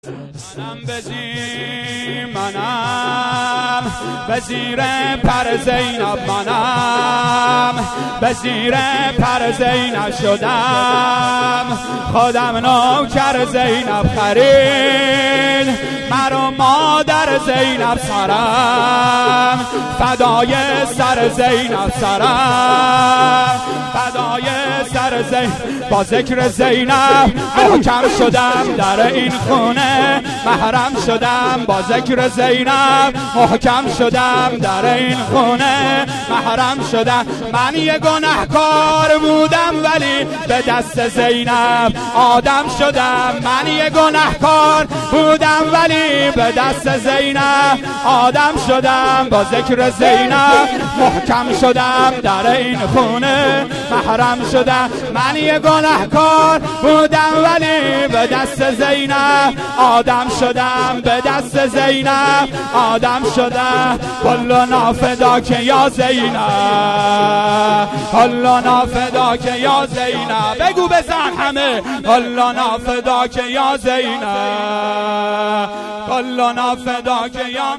منم به زیر پر زینب، منم به زیر پر زینب شدم، خودم نوکر زینب خرید، مرا مادر زینب سرم، فدای سر زینب سرم، فدای سر زینب. با ذکر زینب محکم شدم در این خونه، محرم شدم با ذکر زینب، محکم شدم در این خونه، محرم شدم. من یه گناهکار بودم ولی به دست زینب آدم شدم، من یه گناهکار بودم ولی به دست زینب آدم شدم. با ذکر زینب محکم شدم در این خونه، محرم شدم. من یه گناهکار بودم ولی به دست زینب آدم شدم، به دست زینب آدم شدم. کلنا فداک یا زینب، کلنا فداک یا زینب. بگو بزن همه، کلنا فداک یا زینب، کلنا فداک یا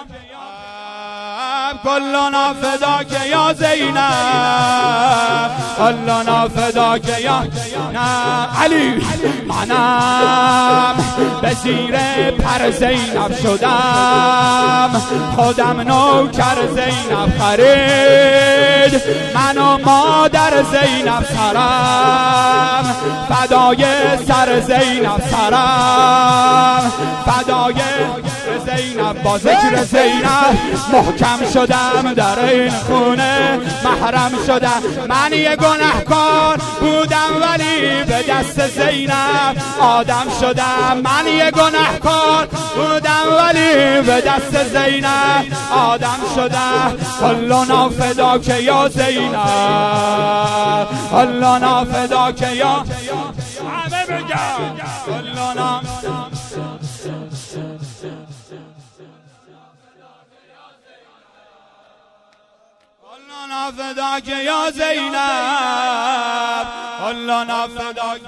کلنا فداک یا زینب، کلنا فداک یا علی. منم به زیر پر زینب شدم، خودم نوکر زینب خرید، منو مادر زینب سرم، فدای سر زینب سرم، فدای زینب. با ذکر زینب محکم شدم در این خونه، محرم شدم. من یه گناهکار بودم ولی به دست زینب آدم شدم، من یه گناهکار بودم ولی به دست زینب آدم شدم. کلنا فداک یا زینب، کلنا فداک یا همه بگم، کلنا کلنا فداک یا زینب، کلنا فداک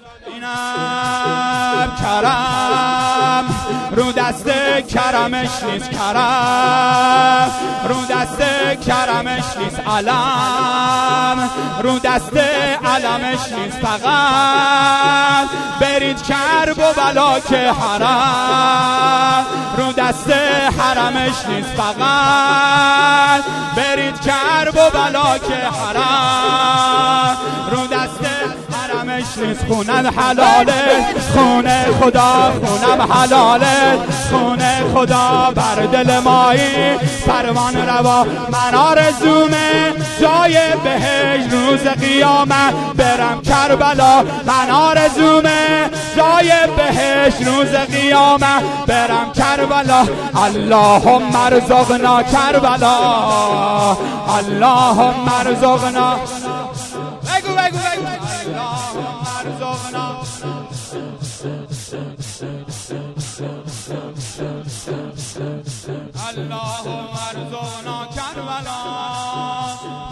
زینب. کرم رو دست کرمش نیست، کرم رو دست کرمش نیست، علم رو دست علمش نیست. فقط برید کرب و بلا که حرم رو دست حرمش نیست، فقط برید کرب و بلا که حرم رو دست حرمش نیست. خونم حلاله خونه خدا، خونم حلاله خونه خدا، بر دل مایی پروان روا. من آرزومه جای بهشت روز قیامت برم کربلا، من آرزومه جای بهشت روز قیامت برم کربلا. اللهم ارزقنا کربلا، اللهم ارزقنا. بگو بگو بگو. اللهم ارزقنا، اللهم ارزقنا کربلا.